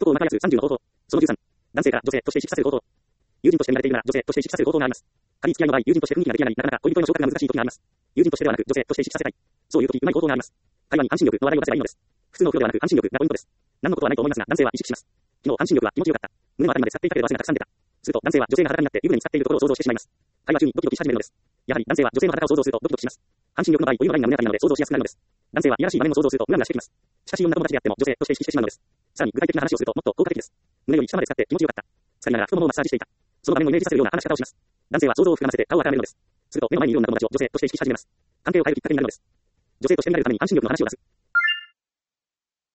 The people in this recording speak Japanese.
男をまたやす30の方法。その13。男性から女性として意識させる方法。友人として見られているなら女性として意識させる方法があります。仮付き合いの場合、友人として雰囲気ができない、なかなか恋人への昇格が難しい時があります。友人としてではなく女性として意識させたい。そういう時、うまい方法があります。会話に安心力の話題を出せばいいのです。普通の風呂ではなく安心力がポイントです。何のことはないと思いますが、男性は意識します。昨日安心力は気持ちよかった。胸のあたりまで使っていたけど汗がたくさん出た。すると男性は女性が裸になって湯船に使っているところを想像してしまいます。会話中にドキドキし始めるのです。やはり男性は女性の裸を想像するとドキドキします。安心力の場合、お湯のラインが胸あたりなので想像しやすくなるのです。男性はいやらしい場面を想像するとムラムラしてきます。しかし女友達であっても女性として意識してしまうのです。さらに具体的な話をするともっと効果的です。胸より下まで使って気持ちよかった。使いながら太ももをマッサージしていた。その場面をイメージさせるような話し方をします。男性は想像を膨らませて顔を温めるのです。すると目の前にいる女友達を女性として意識し始めます。関係を変えるきっかけになるのです。女性として見られるために安心力の話を出す。